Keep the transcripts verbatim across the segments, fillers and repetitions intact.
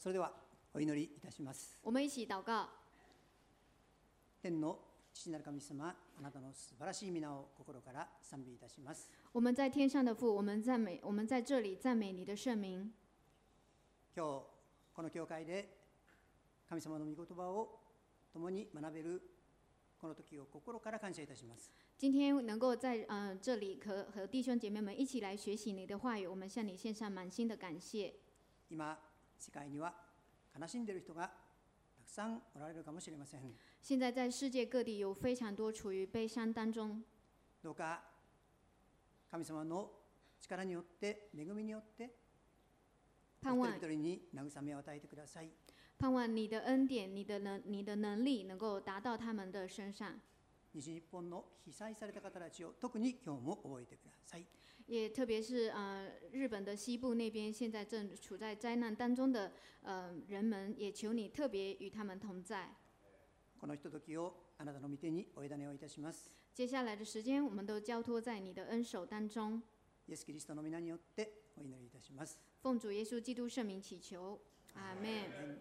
それではお祈りいたします。 我们一起祷告。 天の父なる神様、あなたの素晴らしい皆を心から賛美いたします。 我们在天上的父，我们赞美，我们在这里赞美你的圣名。 今日この教会で神様の御言葉を共に学べるこの時を心から感謝いたします。 今天能够在呃这里和和弟兄姐妹们一起来学习你的话语，我们向你献上满心的感谢。 今世界には悲しんでいる人がたくさんおられるかもしれません。 现在在世界各地有非常多处于悲伤当中。 どうか神様の力によって恵みによって一人一人に慰めを与えてください。 盼望你的恩典、你的能、你的能力能够达到他们的身上。 西日本の被災された方たちを特に今日も覚えてください。 也特別是呃日本的西部那邊現在正處在災難當中的呃人們，也求你特別與他們同在。 このひとときをあなたの御手にお委ねをいたします。 接下來的時間，我們都交託在你的恩手當中。 イエス・キリストの皆によってお祈りいたします。 奉主耶穌基督聖名祈求，阿們。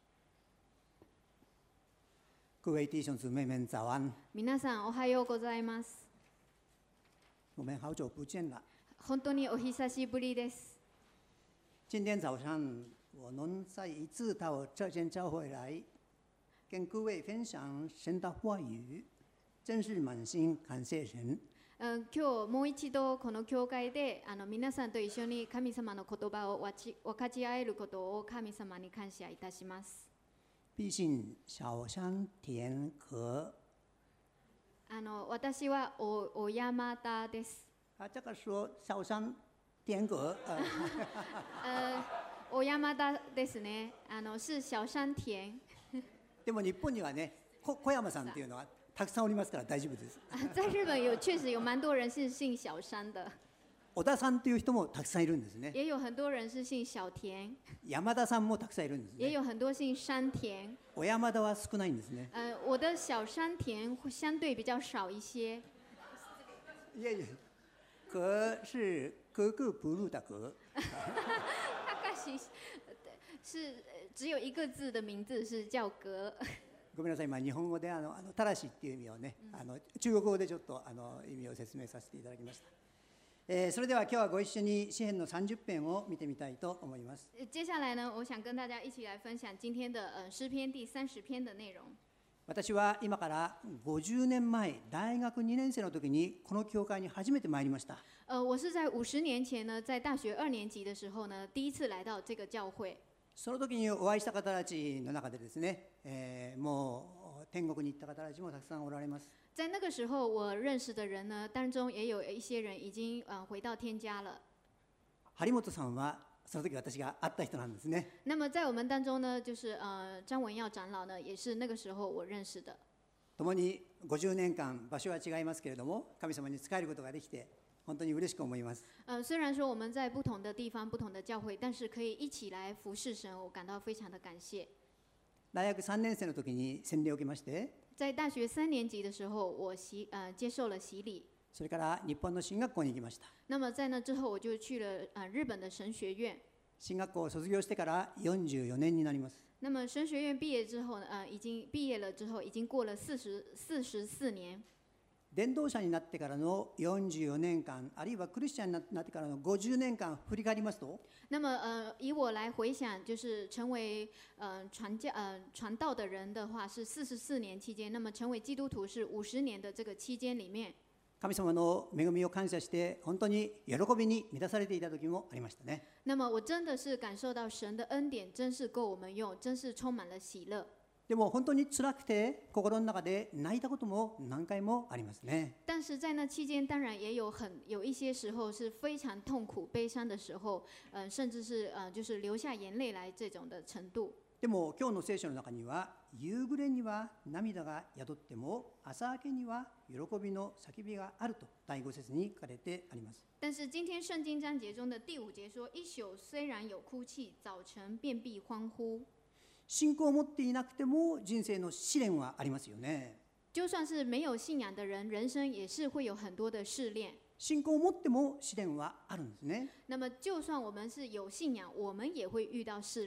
各位弟兄姊妹们早安。 皆さんおはようございます。 我们好久不见了。 本当にお久しぶりです。 今天早上我能再一次到这间教会来，跟各位分享神的话語，真是滿心感謝神。 今日もう一度この教会であの皆さんと一緒に神様の言葉を分かち合えることを神様に感謝いたします。 毕竟小山田和あの私はお小山田です。 啊，这个说小山田和呃小山田ですね。あの是小山田。 でも日本にはね、小山さんっていうのはたくさんおりますから大丈夫です。 在日本有确实有蛮多人是姓小山的。 小田さんという人もたくさんいるんですね。 也有很多人是姓小田。 山田さんもたくさんいるんですね。 也有很多姓山田。 小山田は少ないんですね。 呃，我的小山田相对比较少一些。 いやいや、格是格格不入的格。 大概是是只有一个字的名字是叫格。 ごめんなさい、今日本語であのあのただしっていう意味をね、あの中国語でちょっとあの意味を説明させていただきました。えー、それでは今日はご一緒に詩編のさんじゅっ編を見てみたいと思います。 接下来呢，我想跟大家一起来分享今天的呃诗篇第三十篇的内容。 私は今からごじゅうねんまえ、大学にねん生の時にこの教会に初めて参りました。 呃，我是在五十年前呢，在大学二年级的时候呢，第一次来到这个教会。 その時にお会いした方たちの中でですね、えー、もう天国に行った方たちもたくさんおられます。 在那个时候，我认识的人呢，当中也有一些人已经呃回到天家了。 張本さんはその時私が会った人なんですね。 那么在我们当中呢，就是呃张文耀长老呢，也是那个时候我认识的。 共にごじゅうねんかん場所は違いますけれども、神様に仕えることができて本当に嬉しく思います。 呃，虽然说我们在不同的地方、不同的教会，但是可以一起来服侍神，我感到非常的感谢。 大学さんねん生の時に洗礼を受けまして、 在大学三年级的时候，我洗呃接受了洗礼。 それから日本の神学校に行きました。 那么在那之后，我就去了呃日本的神学院。 神学校を卒業してからよんじゅうよねんになります。 那么神学院毕业之后呢，呃，已经毕业了之后，已经过了四十四十四年。 伝道者になってからのよんじゅうよねんかん、あるいはクリスチャンになってからのごじゅうねんかん振り返りますと、 那么呃，以我来回想，就是成为呃传教呃传道的人的话，是四十四年期间；那么成为基督徒是五十年的这个期间里面。 神様の恵みを感謝して本当に喜びに満たされていた時もありましたね。 那么我真的是感受到神的恩典，真是够我们用，真是充满了喜乐。 でも本当に辛くて心の中で泣いたことも何回もありますね。 但是在那期间，当然也有很有一些时候是非常痛苦、悲伤的时候，呃，甚至是呃就是流下眼泪来这种的程度。 でも今日の聖書の中には、夕暮れには涙が宿っても朝明けには喜びの叫びがあると第五節に書かれてあります。 但是今天圣经章节中的第五节说：“一宿虽然有哭泣，早晨便必欢呼。” 信仰を持っていなくても人生の試練はありますよね。 就算是没有信仰的人，人生也是会有很多的试炼。 信仰を持っても試練はあるんですね。 那么，就算我们是有信仰，我们也会遇到试炼。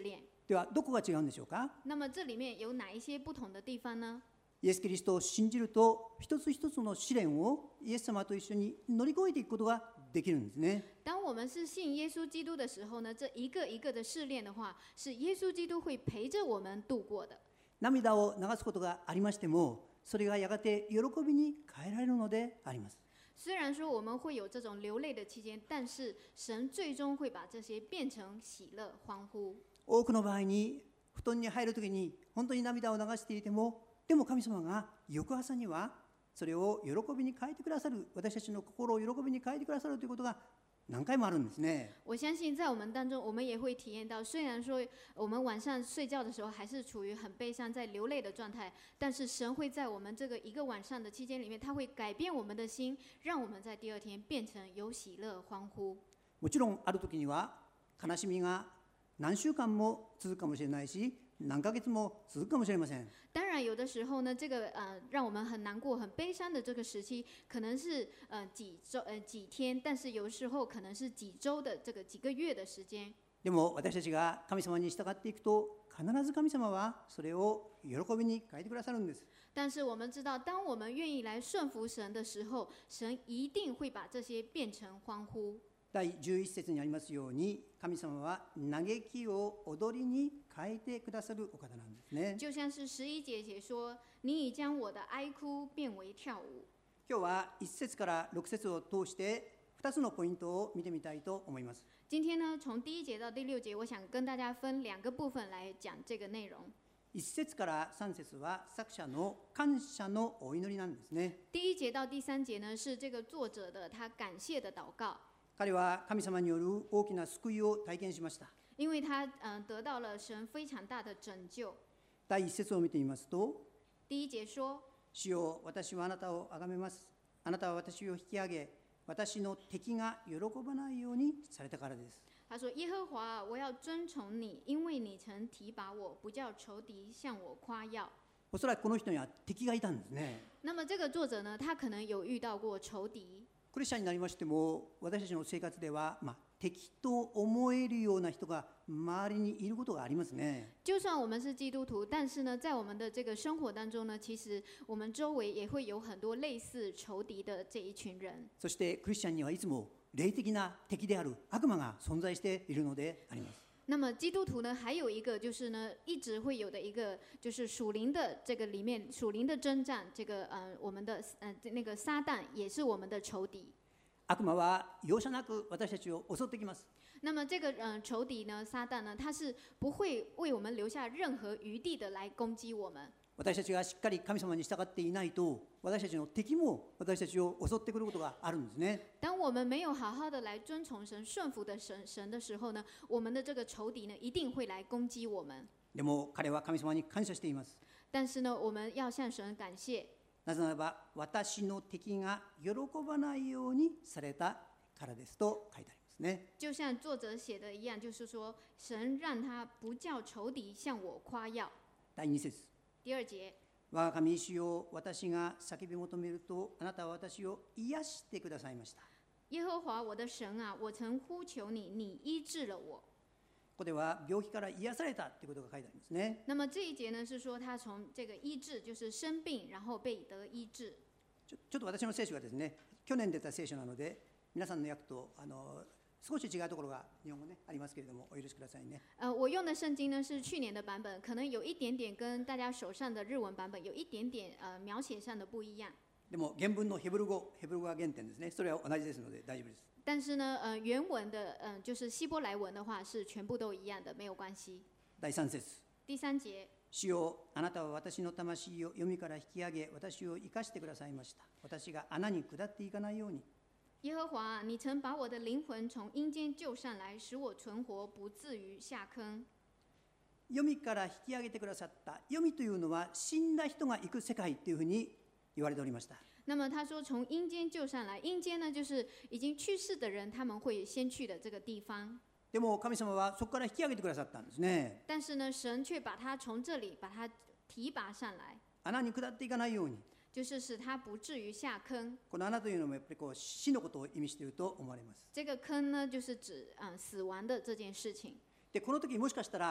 ではどこが違うんでしょうか。 那么这里面有哪一些不同的地方呢？ イエス・キリストを信じると一つ一つの試練をイエス様と一緒に乗り越えていくことができるんですね。 当我们是信耶稣基督的时候呢，这一个一个的试炼的话，是耶稣基督会陪着我们度过的。 涙を流すことがありましても、それがやがて喜びに変えられるのであります。 虽然说我们会有这种流泪的期间，但是神最终会把这些变成喜乐、欢呼。 多くの場合に布団に入るときに本当に涙を流していても、でも神様が翌朝にはそれを喜びに変えてくださる、私たちの心を喜びに変えてくださるということが何回もあるんですね。 我相信在我们当中，我们也会体验到，虽然说我们晚上睡觉的时候还是处于很悲伤、在流泪的状态，但是神会在我们这个一个晚上的期间里面，他会改变我们的心，让我们在第二天变成有喜乐、欢呼。 もちろんある時には悲しみが何週間も続くかもしれないし、何ヶ月も続くかもしれません。 当然，有的时候呢，这个呃让我们很难过、很悲伤的这个时期，可能是呃几周、呃几天，但是有时候可能是几周的这个几个月的时间。 でも私たちが神様に従っていくと、必ず神様はそれを喜びに変えてくださるんです。 但是我们知道，当我们愿意来顺服神的时候，神一定会把这些变成欢呼。 第じゅういち節にありますように、神様は嘆きを踊りに変えてくださるお方なんですね。 就像是十一节写说：“你已将我的哀哭变为跳舞。” 今日はいち節からろく節を通してふたつのポイントを見てみたいと思います。 今天呢，从第一节到第六节，我想跟大家分两个部分来讲这个内容。 いち節からさん節は作者の感謝のお祈りなんですね。 第一节到第三节呢，是这个作者的他感谢的祷告。 彼は神様による大きな救いを体験しました。 因为他嗯、呃、得到了神非常大的拯救。 第一節を見てみますと、 第一节说：“ 主よ、私はあなたを崇めます。あなたは私を引き上げ、私の敵が喜ばないようにされたからです。” 他说：“耶和华啊，我要尊崇你，因为你曾提拔我，不叫仇敌向我夸耀。” おそらくこの人には敵がいたんですね。 那么这个作者呢，他可能有遇到过仇敌。 クリスチャンになりましても、私たちの生活では、まあ、敵と思えるような人が周りにいることがありますね。 就算我们是基督徒，但是呢，在我们的这个生活当中呢，其实我们周围也会有很多类似仇敌的这一群人。 そしてクリスチャンにはいつも霊的な敵である悪魔が存在しているのであります。 那么基督徒呢，还有一个就是呢，一直会有的一个就是属灵的这个里面属灵的征战，这个呃我们的呃那个撒旦也是我们的仇敌。 悪魔は容赦なく私たちを襲ってきます。 那么这个呃仇敌呢，撒旦呢，他是不会为我们留下任何余地的来攻击我们。 私たちがしっかり神様に従っていないと、私たちの敵も私たちを襲ってくることがあるんですね。 当我们没有好好的来遵从神、顺服的神神的时候呢，我们的这个仇敌呢，一定会来攻击我们。 でも彼は神様に感謝しています。 但是呢，我们要向神感谢。 なぜならば、私の敵が喜ばないようにされたからですと書いてありますね。 就像作者写的一样，就是说，神让他不叫仇敌向我夸耀。 第二節。 第二节。 我が神主よ、私が叫び求めると、あなたは私を癒してくださいました。 耶和华我的神啊，我曾呼求你，你医治了我。 ここでは病気から癒されたということが書いてありますね。 那么这一节呢，是说他从这个医治，就是生病，然後被得医治。 ちょちょっと私の聖書がですね、去年出た聖書なので、皆さんの訳とあの少し違うところが日本語ねありますけれども、お許しくださいね。 呃，我用的圣经呢是去年的版本，可能有一点点跟大家手上的日文版本有一点点呃描写上的不一样。 でも原文のヘブル語、ヘブル語が原点ですね。それは同じですので大丈夫です。 但是呢，呃，原文的，嗯、呃，就是希伯来文的话是全部都一样的，没有关系。 第三節。 第三节。 主よ、あなたは私の魂を闇から引き上げ、私を生かしてくださいました。私が穴に下っていかないように。 耶和华啊，你曾把我的灵魂从阴间救上来，使我存活，不至于下坑。 闇から引き上げてくださった。闇というのは死んだ人が行く世界というふうに言われておりました。 那么他说从阴间救上来，阴间呢就是已经去世的人，他们会先去的这个地方。 でも神様はそこから引き上げてくださったんですね。 但是呢，神却把他从这里把他提拔上来， 穴に下っていかないように。 就是使他不至于下坑。 この穴というのもやっぱりこう死のことを意味していると思われます。 这个坑呢，就是指嗯死亡的这件事情。 でこの時もしかしたら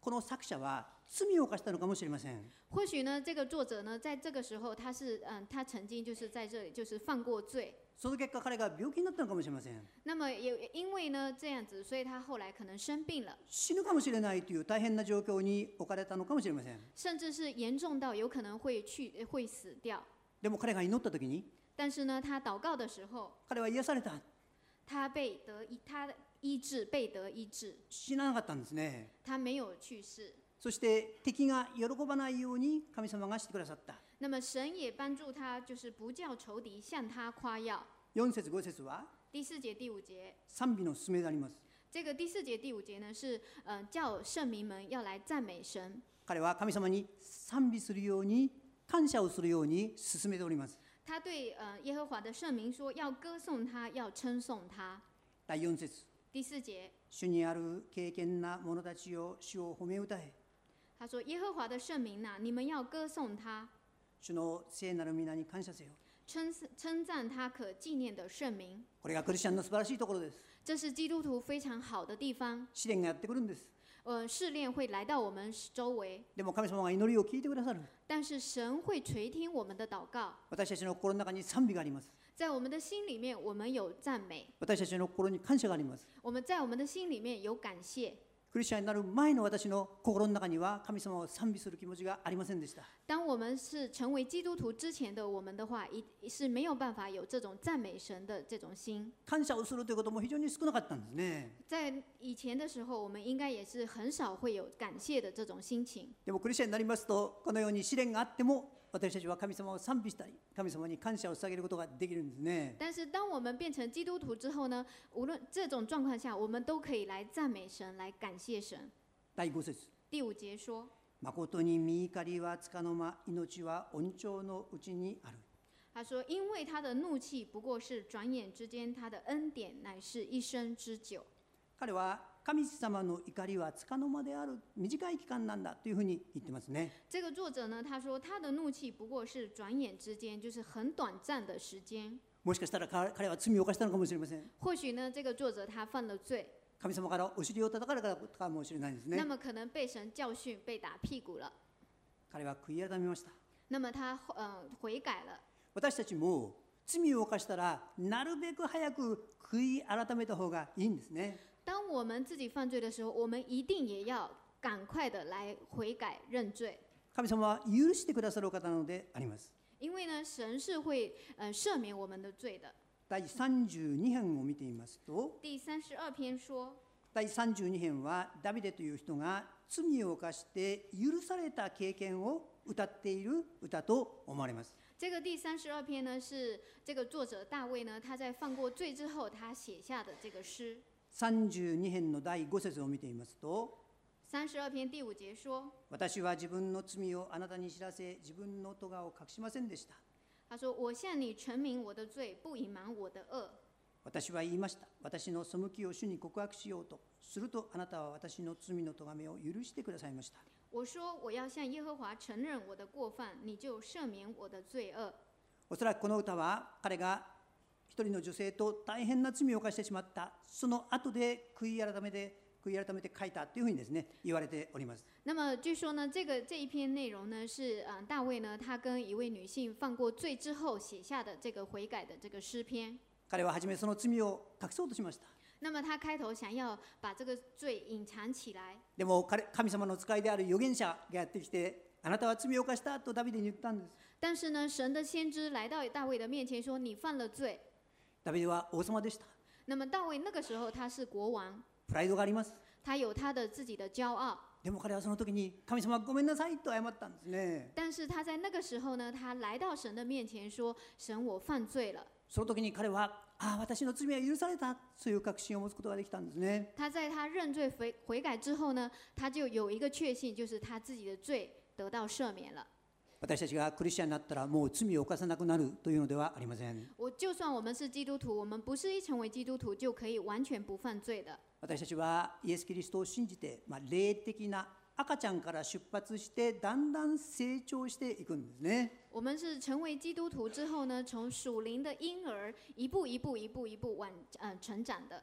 この作者は罪を犯したのかもしれません。 或许呢，这个作者呢，在这个时候，他是嗯，他曾经就是在这里就是犯过罪。 その結果彼が病気になったのかもしれません。 那么也因为呢这样子，所以他后来可能生病了， 死ぬかもしれないという大変な状況に置かれたのかもしれません。 甚至是严重到有可能会去会死掉。 でも彼が祈った時に、 但是呢，他祷告的时候， 彼は癒された。 他被得医，他医治，被得医治， 死ななかったんですね。 他没有去世。 そして敵が喜ばないように神様がしてくださった。 那么神也帮助他，就是不叫仇敵向他夸耀。 よん節ご節は第四節第五節， 賛美の勧めであります。 这个第四节第五节呢是呃叫圣民们要来赞美神。 彼は神様に賛美するように、感謝をするように勧めております。 他对呃耶和华的圣民说，要歌颂他，要称颂他。 だいよん節、 第四节， 主にある敬虔な者たちよ、主を褒め歌え。 他说：“耶和华的圣民呐、你们要歌颂他， 主の聖なる皆に感謝せよ。 称称赞他可纪念的圣名。 これがクリスチャンの素晴らしいところです。 这是基督徒非常好的地方。 試練がやってくるんです。 呃，试炼会来到我们周围， でも神様が祈りを聞いてくださる。 但是神会垂听我们的祷告。 私たちの心の中に賛美があります。 在我们的心里面，我们有赞美； 私たちの心に感謝があります。 我们在我们的心里面有感谢。 クリスチャンになる前の私の心の中には神様を賛美する気持ちがありませんでした。 当我们是成为基督徒之前的我们的话，一是没有办法有这种赞美神的这种心。 感謝をするということも非常に少なかったんですね。 在以前的时候，我们应该也是很少会有感谢的这种心情。 でもクリスチャンになりますと、このように試練があっても私たちは神様を賛美したり、神様に感謝を捧げることができるんですね。 但是当我们变成基督徒之后呢，无论这种状况下，我们都可以来赞美神，来感谢神。 だいご節、 第五节说。 誠に御怒りはつかの間、命は恩寵のうちにある。 他说：“因为他的怒气不过是转眼之间，他的恩典乃是一生之久。” 彼は神様の怒りはつかの間である、短い期間なんだというふうに言ってますね。 这个作者呢，他说他的怒气不过是转眼之间，就是很短暂的时间。 もしかしたら彼は罪を犯したのかもしれません。 或許呢，这个作者他犯了罪。 神様からお尻を叩かれたかもしれないですね。 那么可能被神教訓、被打屁股了。 彼は悔い改めました。 那么他呃悔改了。 私たちも罪を犯したらなるべく早く悔い改めた方がいいんですね。 当我们自己犯罪的时候，我们一定也要赶快的来悔改认罪。 神様は許してくださる方なのであります。 因为呢，神是会呃赦免我们的罪的。 だいさんじゅうに編を見てみますと、 第三十二篇说。 だいさんじゅうに編はダビデという人が罪を犯して許された経験を歌っている歌と思われます。 这个第三十二篇呢，是这个作者大卫呢，他在犯过罪之后，他写下的这个诗。 さんじゅうに編のだいご節を見てみますと、 三十二篇第五节说：“ 私は自分の罪をあなたに知らせ、自分の咎を隠しませんでした。” 他说：“我向你陈明我的罪，不隐瞒我的恶。” 私は言いました。私の背きを主に告白しようと。するとあなたは私の罪の咎めを許してくださいました。 我说我要向耶和華承認我的過犯，你就赦免我的罪惡。 おそらくこの歌は彼が一人の女性と大変な罪を犯してしまったその後で悔い改めて悔い改めて書いたというふうにですね言われております。 那么据说呢，这个这一篇内容呢是嗯大衛呢他跟一位女性犯過罪之後寫下的這個悔改的這個詩篇。 彼は初めその罪を隠そうとしました。 那么他開頭想要把這個罪隱藏起來。 でも神様の使いである預言者がやってきて、あなたは罪を犯したとダビデに言ったんです。 但是呢，神的先知来到大衛的面前說：“你犯了罪。” ダビデは王様でした。 那麼大衛那個時候他是國王， プライドがあります。 他有他的自己的驕傲。 でも彼はその時に神様ごめんなさいと謝ったんですね。 但是他在那個時候呢，他來到神的面前說：“神，我犯罪了。” その時に彼は、ああ、私の罪は許された、そういう確信を持つことができたんですね。 他在他認罪悔悔改之後呢，他就有一個確信，就是他自己的罪得到赦免了。 私たちがクリスチャンになったらもう罪を犯さなくなるというのではありません。 我就算我們是基督徒，我們不是一成為基督徒就可以完全不犯罪的。 私たちはイエス・キリストを信じて、まあ、霊的な赤ちゃんから出発してだんだん成長していくんですね。 我們是成為基督徒之後呢，從屬靈的嬰兒一步一步一步一步往呃成長的。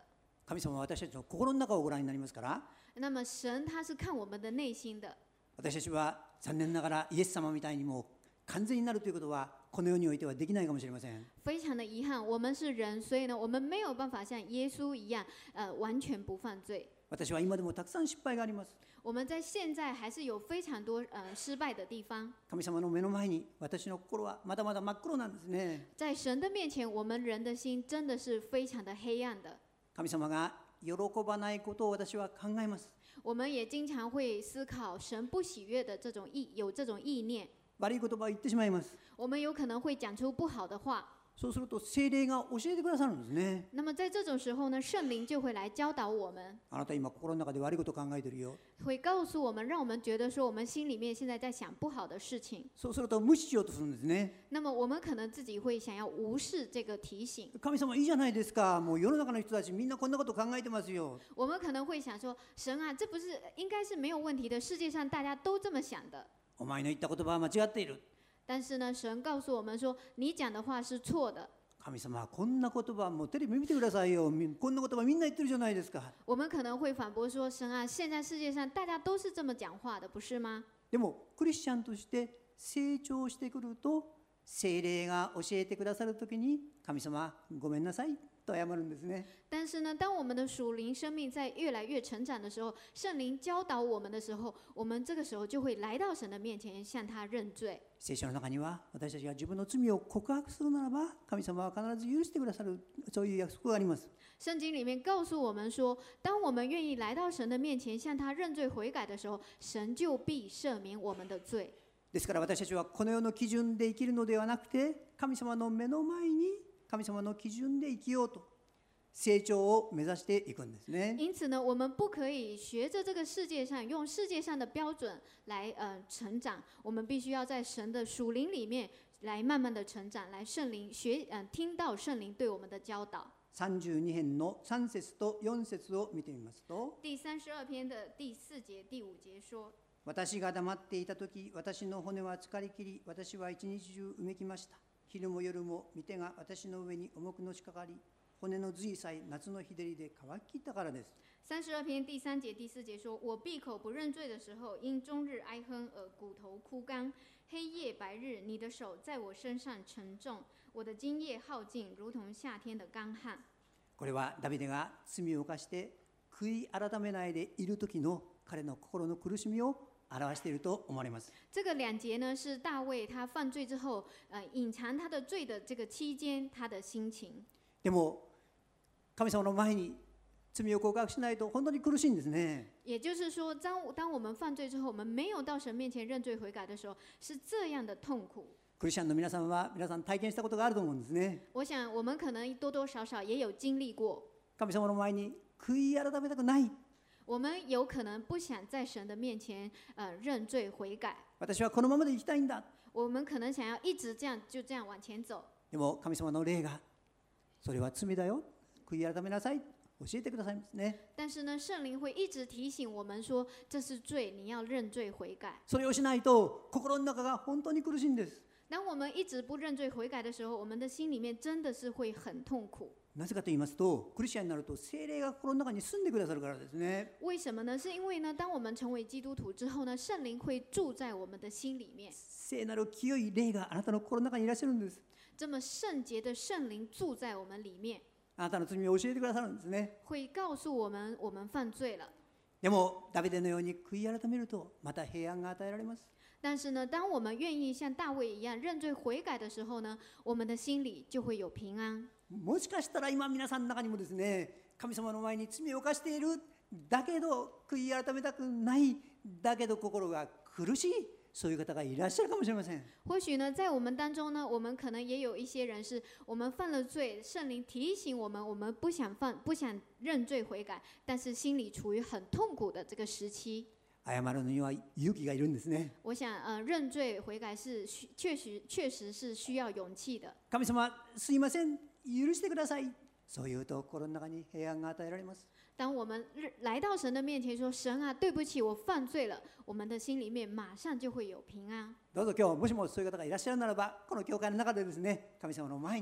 神様は私たちの心の中をご覧になりますから、 那么神他是看我们的内心的。 私たちは残念ながらイエス様みたいにもう完全になるということはこの世においてはできないかもしれません。 非常的遗憾，我们是人，所以呢，我们没有办法像耶稣一样，呃，完全不犯罪。 私は今でもたくさん失敗があります。 我们在现在还是有非常多呃失败的地方。 神様の目の前に私の心はまだまだ真っ黒なんですね。 在神的面前，我们人的心真的是非常的黑暗的。 神様が喜ばないことを私は考えます。 我们也经常会思考神不喜悦的这种意，有这种意念。 悪い言葉を言ってしまいます。 我们有可能会讲出不好的话。 そうすると聖霊が教えてくださるんですね。 那么在这种时候呢，圣灵就会来教导我们。 あなた今心の中で悪いことを考えているよ。 会告诉我们，让我们觉得说我们心里面现在在想不好的事情。 そうすると無視しようとするんですね。 那么我们可能自己会想要無視这个提醒。 神様いいじゃないですか。もう世の中の人たちみんなこんなこと考えてますよ。 我们可能会想说，神啊，这不是应该是没有问题的，世界上大家都这么想的。 お前の言った言葉は間違っている。 但是呢，神告诉我们说，你讲的话是错的。 神様こんな言葉もうテレビ見てくださいよ。こんな言葉みんな言ってるじゃないですか。 我们可能会反驳说，神啊，现在世界上大家都是这么讲话的，不是吗？ でもクリスチャンとして成長してくると聖霊が教えてくださるときに神様ごめんなさいと謝るんですね。 但是呢，当我们的属灵生命在越来越成长的时候，圣灵教导我们的时候，我们这个时候就会来到神的面前，向他認罪。 聖書の中には私たちが自分の罪を告白するならば神様は必ず許してくださる、そういう約束があります。 圣经里面告诉我们说，当我们愿意来到神的面前，向他认罪悔改的时候，神就必赦免我们的罪。 ですから私たちはこの世の基準で生きるのではなくて、神様の目の前に神様の基準で生きようと成長を目指していくんですね。 因此呢，我们不可以学着这个世界上用世界上的标准来呃成长，我们必须要在神的属灵里面来慢慢的成长，来圣灵学呃听到圣灵对我们的教导。 さんじゅうに編のさん節とよん節を見てみますと、 第三十二篇的第四节、第五节说。 私が黙っていたとき、私の骨は疲れきり、私は一日中うめきました。昼も夜も御手が私の上に重くのしかかり、骨の髄さえ夏の日照りで乾ききったからです。 三十二篇第三节、第四节说：“我闭口不认罪的时候，因终日哀哼而骨头枯干。黑夜白日，你的手在我身上沉重，我的津液耗尽，如同夏天的干旱。” これはダビデが罪を犯して悔い改めないでいる時の彼の心の苦しみを表していると思われます。 这个两节呢，是大卫他犯罪之后，呃，隐藏他的罪的这个期间，他的心情。 でも神様の前に罪を告白しないと本当に苦しいんですね。 也就是说，当当我们犯罪之后，我们没有到神面前认罪悔改的时候，是这样的痛苦。 クリスチャンの皆さんは皆さん体験したことがあると思うんですね。 我想，我们可能多多少少也有经历过。 神様の前に悔い改めたくない。 我们有可能不想在神的面前，呃，认罪悔改。 私はこのままで生きたいんだ。 我们可能想要一直这样，就这样往前走。 でも神様の霊がそれは罪だよ。悔い改めなさい。教えてくださいますね。 但是呢，圣灵会一直提醒我们说，这是罪，你要认罪悔改。 それをしないと心の中が本当に苦しいんです。 当我们一直不认罪悔改的时候，我们的心里面真的是会很痛苦。 なぜかと言いますと、クリスチャンになると聖霊が心の中に住んでくださるからですね。 为什么呢？是因为呢，当我们成为基督徒之后呢，聖靈会住在我们的心里面。 聖なる清い霊があなたの心の中にいらっしゃるんです。 这么圣洁的聖靈住在我们里面。 あなたの罪を教えてくださるんですね。 会告诉我们我们犯罪了。 でもダビデのように悔い改めるとまた平安が与えられます。 但是呢，当我们愿意像大卫一样认罪悔改的时候呢，我们的心里就会有平安。 もしかしたら今皆さんの中にもですね、神様の前に罪を犯している、だけど悔い改めたくない、だけど心が苦しい、そういう方がいらっしゃるかもしれません。 或许呢，在我们当中呢，我们可能也有一些人是我们犯了罪，圣灵提醒我们，我们不想犯，不想认罪悔改，但是心里处于很痛苦的这个时期。 謝るのには勇気がいるんですね。 我想，呃，认罪悔改是确实确实是需要勇气的。 神様、すいません、許してください。そういうと心の中に平安が与えられます。 当我们来到神的面前说：“神啊，对不起，我犯罪了。”我们的心里面马上就会有平安。 どうぞ今日もしもそういう方がいらっしゃるならば、この教会の中でですね、神様の前に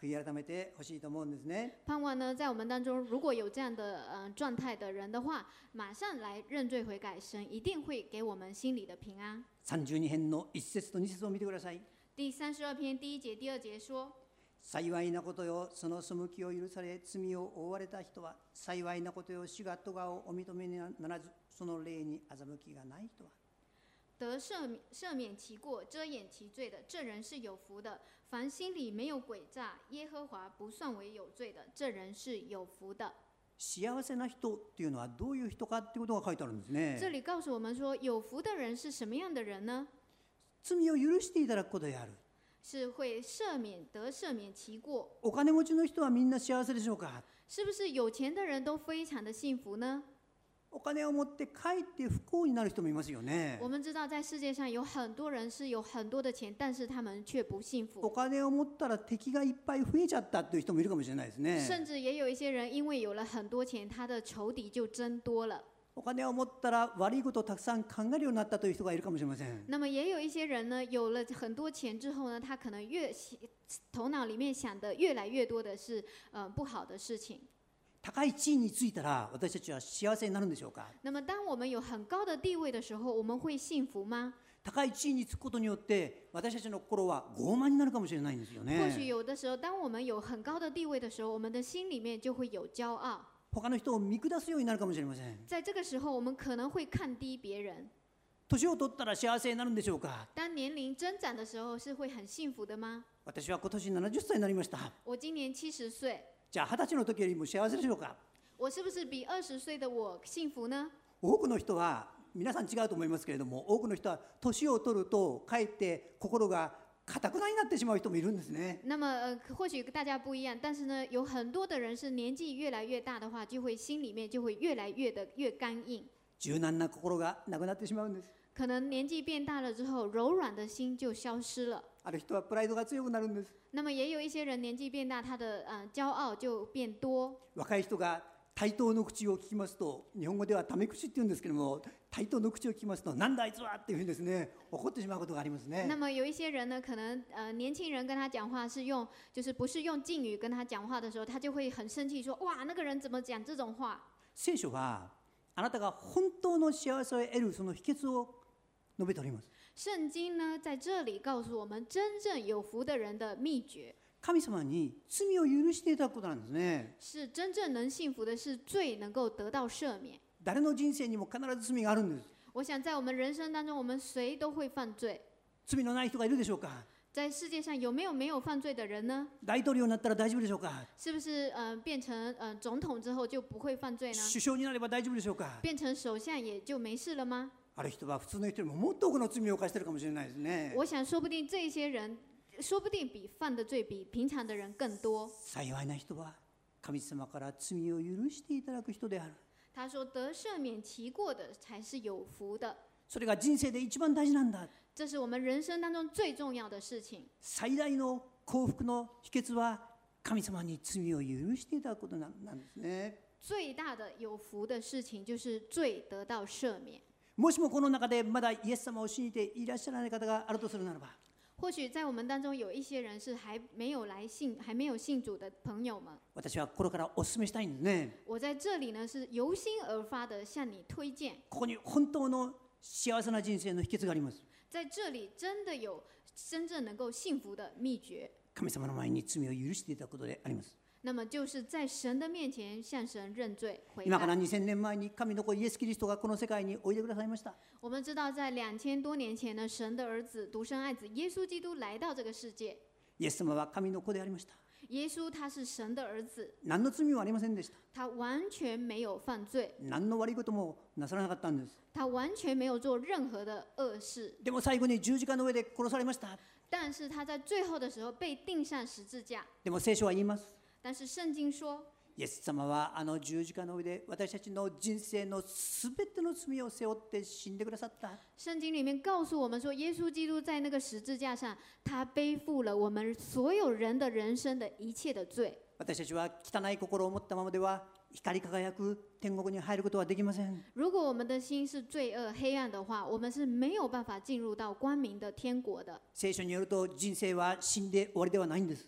悔い改めてほしいと思うんですね。 盼望呢，在我们当中，如果有这样的呃状态的人的话，马上来认罪悔改，神一定会给我们心里的平安。 さんじゅうに編の一節と二節を見てください。 第三十二篇第一节、第二节说： 幸いなことよ、その背きを許され罪を負われた人は。幸いなことよ、主が咎をお認めにならず、その霊に欺きがない人は。 得赦免赦免其过、遮掩其罪的，这人是有福的。凡心里没有诡诈，耶和华不算为有罪的，这人是有福的。 幸せな人っていうのはどういう人かっていうことが書いてあるんですね。 这里告诉我们说，有福的人是什么样的人呢？ 罪を許していただくことである。 是会赦免得赦免其过。 お金持ちの人はみんな幸せでしょうか？ 是不是有钱的人都非常的幸福呢？ お金を持って帰って不幸になる人もいますよね。 我们知道，在世界上有很多人是有很多的钱，但是他们却不幸お福。 金を持ったら敵がいっぱい増えちゃったという人もいるかもしれないですね。 甚至也有一些人，因为有了很多钱，他的仇敌就增多了。 お金を持ったら悪いことをたくさん考えるようになったという人がいるかもしれません。 那么也有一些人呢，有了很多钱之后呢，他可能越头脑里面想的越来越多的是呃不好的事情。 高い地位についたら私たちは幸せになるんでしょうか？ 那么当我们有很高的地位的时候，我们会幸福吗？ 高い地位につくことによって私たちの心は傲慢になるかもしれないんですよ或许ね。 有的时候，当我们有很高的地位的时候，我们的心里面就会有骄傲。 他の人を見下すようになるかもしれません。 在这个时候，我们可能会看低别人。 年を取ったら幸せになるんでしょうか？ 当年龄增长的时候，是会很幸福的吗？ 私は今年ななじゅっさいになりました。 我今年七十岁， じゃあ二十歳の時よりも幸せでしょうか？ 我是不是比二十岁的我幸福呢？ 多くの人は皆さん違うと思いますけれども、多くの人は年を取るとかえって心が固くなになってしまう人もいるんですね。 那么呃，或许大家不一样，但是呢，有很多的人是年纪越来越大的话，就会心里面就会越来越的越刚硬。 柔軟な心がなくなってしまうんです。 可能年纪变大了之后，柔软的心就消失了。 ある人はプライドが強くなるんです。 那么也有一些人年纪变大，他的呃骄傲就变多。 若い人が対等の口を聞きますと、日本語ではため口って言うんですけども、対等の口を聞きますと、なんだあいつはっていうふうにですね、怒ってしまうことがありますね。 那么有一些人呢，可能呃年轻人跟他讲话是用，就是不是用敬语跟他讲话的时候，他就会很生气说，哇，那个人怎么讲这种话？ 聖書はあなたが本当の幸せを得るその秘訣を述べております。 圣经呢，在这里告诉我们，真正有福的人的秘诀神様に罪を許していただくことなんですね。 是真正能幸福的，是罪能够得到赦免。 誰の人生にも必ず罪があるんです。 我想在我们人生当中，我们谁都会犯罪。 罪のない人がいるでしょうか？ 在世界上有没有没有犯罪的人呢？ 大統領になったら大丈夫でしょうか？ 是不是呃变成呃总统之后就不会犯罪呢？ 首相になれば大丈夫でしょうか？ 变成首相也就没事了吗？ ある人は普通の人よりももっと多くの罪を犯しているかもしれないですね。 我想，说不定这些人，说不定比犯的罪比平常的人更多。 幸いな人は神様から罪を許していただく人である。 他说：“得赦免其过的才是有福的。” それが人生で一番大事なんだ。 这是我们人生当中最重要的事情。 最大の幸福の秘訣は神様に罪を許していただくことなんですね。 最大的有福的事情就是罪得到赦免。 もしもこの中でまだイエス様を信じていらっしゃらない方があるとするならば、 或许在我们当中有一些人是还没有来信、还没有信主的朋友们， 私は心からお勧めしたいんですね。 我在这里呢是由心而发的向你推荐。 ここに本当の幸せな人生の秘訣があります。 在这里真的有真正能够幸福的秘诀。 神様の前に罪を許していただくことであります。 那么就是在神的面前向神認罪悔今から改。 にせんねんまえに神の子イエス・キリストがこの世界においでくださいました。 我们知道，在两千多年前呢，神的儿子独生爱子耶稣基督来到这个世界。 イエス様は神の子でありました。 耶稣他是神的儿子， 何の罪もありませんでした。 他完全没有犯罪， 何の悪いこともなさらなかったんです。 他完全没有做任何的恶事。 でも最後に十字架の上で殺されました。 但是他在最后的时候被钉上十字架。 でも聖書は言います。 但是圣经说， イエス様はあの十字架の上で私たちの人生のすべての罪を背負って死んでくださった。 圣经里面告诉我们说，耶稣基督在那个十字架上，他背负了我们所有人的人生的一切的罪。 私たちは汚い心を持ったままでは光り輝く天国に入ることはできません。 如果我们的心是罪恶黑暗的话，我们是没有办法进入到光明的天国的。 聖書によると人生は死んで終わりではないんです。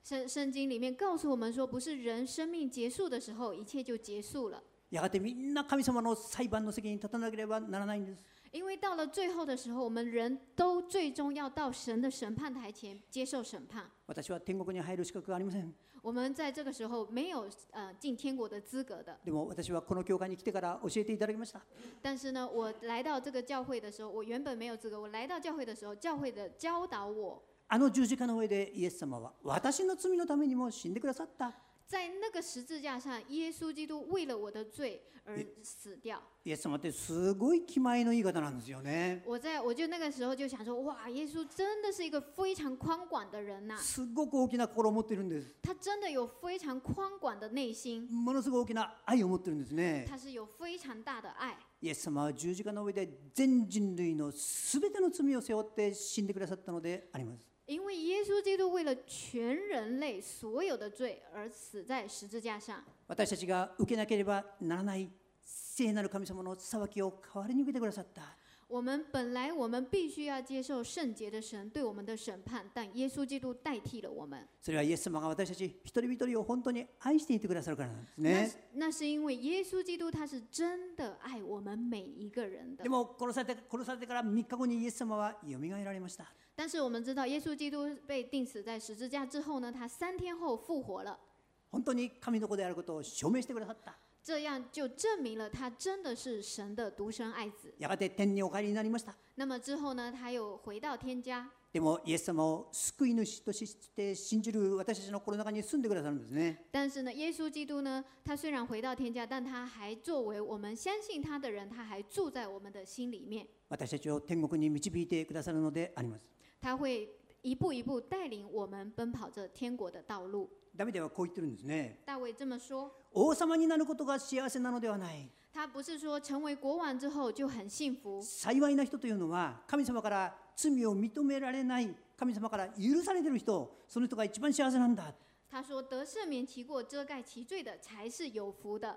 圣圣经里面告诉我们说，不是人生命结束的时候，一切就结束了。 やがてみんな神様の裁判の席に立たなければならないんです。 因为到了最后的时候，我们人都最终要到神的审判台前接受審判。 私は天国に入る資格がありません。 我们在这个时候没有呃进天国的资格的。 でも私はこの教会に来てから教えていただきました。 但是呢，我来到这个教会的时候，我原本没有资格。我来到教会的时候，教会的教导我。 あの十字架の上でイエス様は私の罪のためにも死んでくださった。 在那个十字架上，耶稣基督为了我的罪而死掉。 イエス様ってすごい気前のいい方なんですよね。 我在我就那个时候就想说，哇，耶稣真的是一个非常宽广的人呐、 すごく大きな心を持っているんです。 他真的有非常宽广的内心， ものすごい大きな愛を持ってるんですね。 他是有非常大的爱。 イエス様は十字架の上で全人類のすべての罪を背負って死んでくださったのであります。 因为耶稣基督为了全人类所有的罪而死在十字架上。 私たちが受けなければならない聖なる神様の裁きを代わりに受けてくださった。 我们本来我们必须要接受圣洁的神对我们的审判，但耶稣基督代替了我们。 それはイエス様が私たち一人一人を本当に愛していてくださるからなんですね。 那是因为耶稣基督他是真的愛我们每一个人的。 でも殺されて殺されてからみっかごにイエス様はよみがえられました。 但是我们知道，耶稣基督被钉死在十字架之后呢，他三天后复活了。 本当に神の子であることを証明してくださった。 这样就证明了他真的是神的独生愛子。 やがて天にお帰りになりました。 那么之后呢，他又回到天家。 でもイエス様を救い主として信じる私たちの心の中に住んでくださるんですね。 但是呢，耶稣基督呢，他虽然回到天家，但他还作为我们相信他的人，他还住在我们的心里面。 私たちを天国に導いてくださるのであります。 他会一步一步带领我们奔跑着天国的道路。 ダビデはこう言ってるんですね。 大衛这么说。 王様になることが幸せなのではない。 他不是说成为国王之後就很幸福。 幸いな人というのは神様から罪を認められない神様から許されている人、その人が一番幸せなんだ。 他说得赦免其過遮蓋其罪的才是有福的。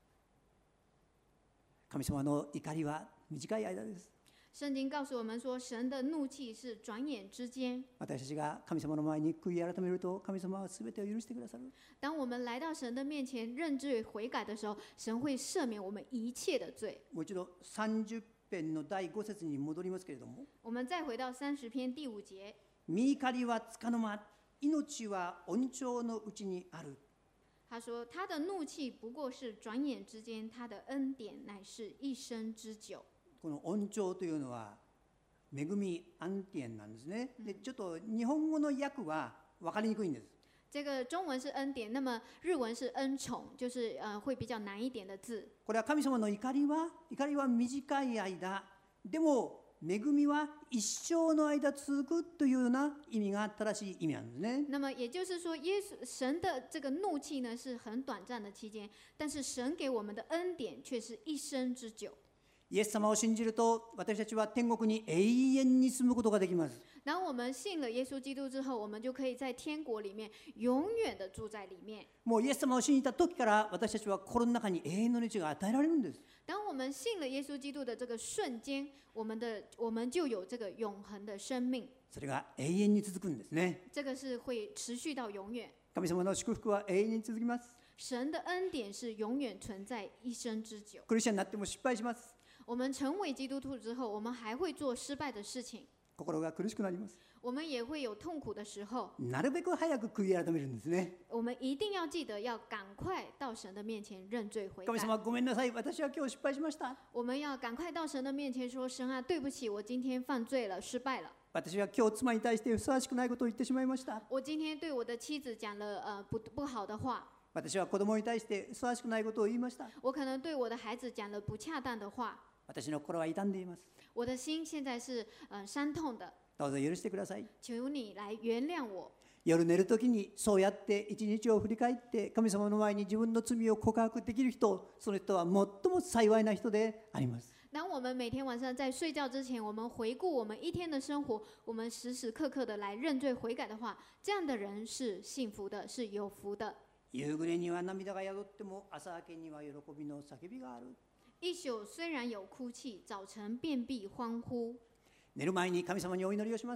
神様の怒りは短い間です。 聖經告訴我們說，神的怒氣是轉眼之間。 私たちが神様の前に悔い改めると、神様はすべてを許してくださる。 當我們來到神的面前認罪悔改的時候，神會赦免我們一切的罪。 もう一度さんじゅっ編のだいご節に戻りますけれども、 我們再回到三十篇第五節。 身怒りはつかの間、命は恩寵のうちにある。 他說他的怒氣不過是轉眼之間，他的恩典乃是一生之久。 この恩寵というのは恵み安典なんですね。でちょっと日本語の訳は分かりにくいんです。 这个中文是恩典，那么日文是恩寵，就是呃会比較難一點的字。 これは神様の怒りは怒りは短い間、でも恵みは一生の間続くというような意味が正しい意味なんですね。 那么也就是说，耶稣神的这个怒氣呢是很短暫的期間，但是神給我們的恩典卻是一生之久。 イエス様を信じると私たちは天国に永遠に住むことができます。 然後我們信了耶穌基督之後，我們就可以在天國裡面永遠的住在裡面。 もうイエス様を信じた時から私たちは心の中に永遠の命が与えられるんです。 當我們信了耶穌基督的這個瞬間，我們的我們就有這個永恆的生命。 それが永遠に続くんですね。 這個是會持續到永遠。 神様の祝福は永遠に続きます。 神的恩典是永遠存在一生之久。 クリスチャンになっても失敗します。 我們成為基督徒之後，我們還會做失敗的事情。 心が苦しくなります。 我們也會有痛苦的時候。 なるべく早く悔い改めるんですね。 我們一定要記得要趕快到神的面前認罪悔改。 神様ごめんなさい、私は今日失敗しました。 我們要趕快到神的面前說：神啊，對不起，我今天犯罪了，失敗了。 私は今日妻に対してふさわしくないことを言ってしまいました。 我今天對我的妻子講了呃不不好的話。 私は子供に対してふさわしくないことを言いました。 我可能對我的孩子講了不恰當的話。 私の心は傷んでいます。 我的心現在是呃傷痛的。 どうぞ許してください。 求你來原諒我。 夜寝るときにそうやって一日を振り返って神様の前に自分の罪を告白できる人、その人は最も幸いな人であります。 當我們每天晚上在睡覺之前，我們回顧我們一天的生活，我們時時刻刻的來認罪悔改的話，這樣的人是幸福的，是有福的。 夕暮れには涙が宿っても朝明けには喜びの叫びがある。 一宿雖然有哭泣，早晨便必歡呼。 寝る前に神様にお祈りをします。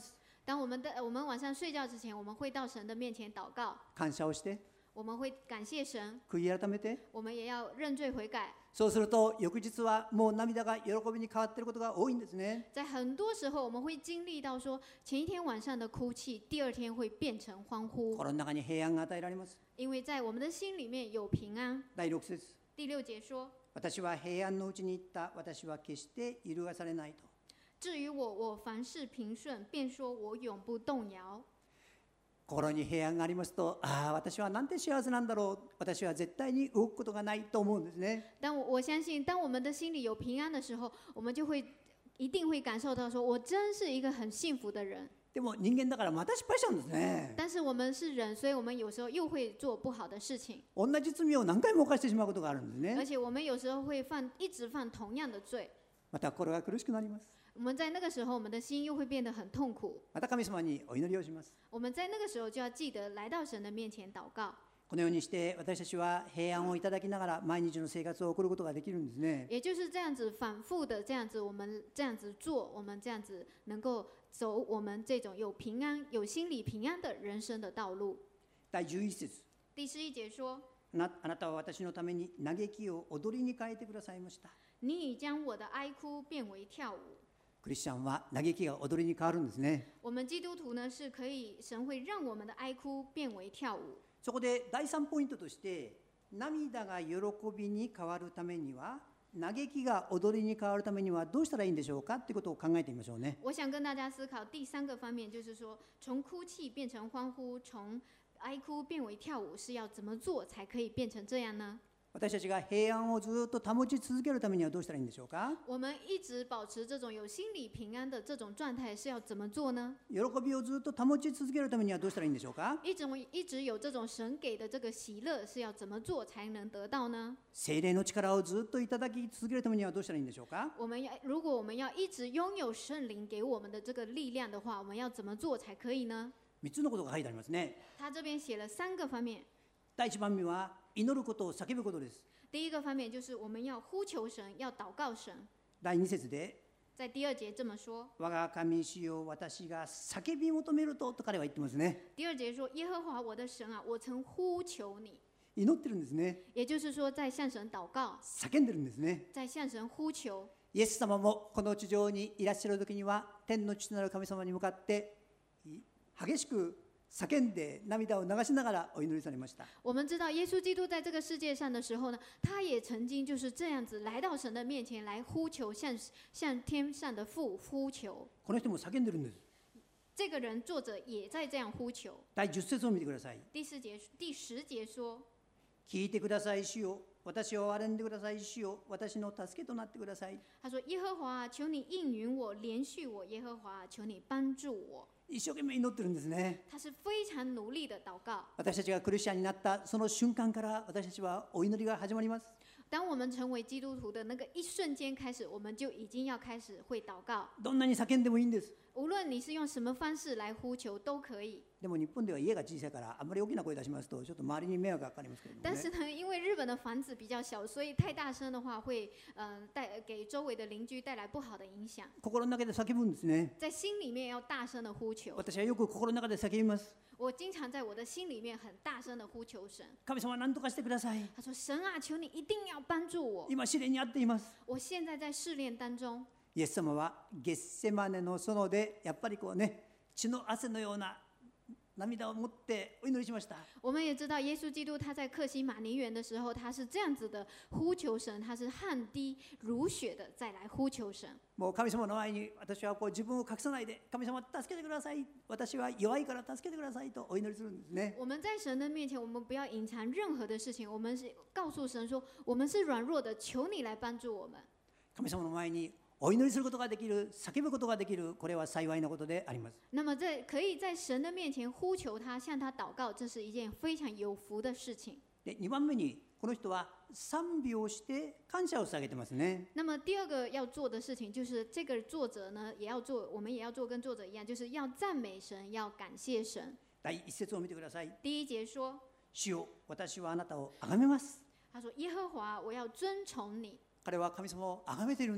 当我们的我们晚上睡觉之前，我们会到神的面前祷告， 感謝をして我们会感谢神， 悔い改めて、 我们也要认罪悔改。 そうすると翌日はもう涙が喜びに変わっていることが多いんですね。 在很多时候，我们会经历到说，前一天晚上的哭泣，第二天会变成欢呼， 心の中に平安が与えられます。 因为在我们的心里面有平安。 第六節、 第六节说， 私は平安のうちに行った。私は決して揺るがされないと。 至于我，我凡事平顺，便说我永不动摇。 心に平安がありますと、ああ私はなんて幸せなんだろう、私は絶対に動くことがないと思うんですね。 但我我相信，当我们的心里有平安的时候，我们就会一定会感受到说，我真是一个很幸福的人。 でも人間だからまた失敗しちゃうんですね。 但是我们是人，所以我们有时候又会做不好的事情， 同じ罪を何回も犯してしまうことがあるんですね。 而且我们有时候会犯一直犯同样的罪。 また心が苦しくなります。 我们在那个时候，我们的心又会变得很痛苦。 また神様にお祈りをします。 我们在那个时候就要记得来到神的面前祷告。 このようにして私たちは平安をいただきながら毎日の生活を送ることができるんですね。 也就是这样子反复的这样子，我们这样子做，我们这样子能够走我们这种有平安、有心理平安的人生的道路。 第十一節、 第十一节说： あなあなたは私のために嘆きを踊りに変えてくださいました。 你已将我的哀哭变为跳舞。 クリスチャンは嘆きが踊りに変わるんですね。 我们基督徒呢是可以，神会让我们的哀哭变为跳舞。 そこで第三ポイントとして、涙が喜びに変わるためには、嘆きが踊りに変わるためにはどうしたらいいんでしょうかということを考えてみましょうね。 我想跟大家思考第三个方面，就是说从哭泣变成欢呼，从哀哭变为跳舞，是要怎么做才可以变成这样呢？ 私たちが平安をずっと保ち続けるためにはどうしたらいいんでしょうか。 我们一直保持这种有心理平安的这种状态是要怎么做呢？ 喜びをずっと保ち続けるためにはどうしたらいいんでしょうか。 一种一直有这种神给的这个喜乐是要怎么做才能得到呢？ 聖霊の力をずっといただき続けるためにはどうしたらいいんでしょうか。 我们要如果我们要一直拥有圣灵给我们的这个力量的话，我们要怎么做才可以呢？ 三つのことが書いてありますね。 他这边写了三个方面。 第一番目は祈ることを叫ぶことです。 第一个方面就是我们要呼求神，要祷告神。 第二節で、 在第二节这么说。 我が神主よ、私が叫び求めるとと彼は言ってますね。 第二节说：耶和华我的神啊，我曾呼求你。 祈ってるんですね。 也就是说，在向神祷告， 叫んでるんですね。 在向神呼求。 イエス様もこの地上にいらっしゃる時には、天の父なる神様に向かって激しく叫んで涙を流しながらお祈りされました。 我们知道耶稣基督在这个世界上的时候呢，他也曾经就是这样子来到神的面前来呼求，向向天上的父呼求。 この人も叫んでるんです。 这个人作者也在这样呼求。 第十節を見てください。 第四节、第十节说： 聞いてください主よ、私を憐れんでください主よ、私の助けとなってください。 他说：耶和华啊，求你应允我，连续我。耶和华啊，求你帮助我。 一生懸命祈ってるんですね。 他是非常努力的祷告。 私たちがクリスチャンになったその瞬間から私たちはお祈りが始まります。 当我们成为基督徒的那个一瞬间开始，我们就已经要開始会祷告。 どんなに叫んでもいいんです。 无论你是用什么方式来呼求都可以。 でも日本では家が小さいからあんまり大きな声出しますとちょっと周りに迷惑がかかりますけどもね。 但是呢，因为日本的房子比较小，所以太大声的话会呃带给周围的邻居带来不好的影响。 心の中で叫ぶんですね。 在心里面要大声的呼求。 私はよく心の中で叫びます。 我经常在我的心里面很大声的呼求神。 神様何とかしてください。 他说：神啊，求你一定要帮助我。 今試練にあっています。 我现在在试炼当中。 イエス様はゲッセマネの園でやっぱりこうね、血の汗のような涙を持ってお祈りしました。 我们也知道耶稣基督他在克西马尼园的时候，他是这样子的呼求神，他是汗滴如血的再来呼求神。 もう神様の前に私はこう自分を隠さないで、神様助けてください、私は弱いから助けてくださいとお祈りするんですね。 我们在神的面前，我们不要隐藏任何的事情，我们是告诉神说，我们是软弱的，求你来帮助我们。 神様の前にお祈りすることができる、叫ぶことができる、これは幸いなことであります。 那么在可以在神的面前呼求他，向他祷告，这是一件非常有福的事情。 でにばんめにこの人は賛美をして感謝を捧げてますね。 那么第二个要做的事情就是这个作者呢也要做，我们也要做跟作者一样，就是要赞美神，要感谢神。 第一節を見てください。 第一节说： 主よ、私はあなたを崇めます。 他说：耶和华，我要尊崇你。 彼は神様を崇めているんです。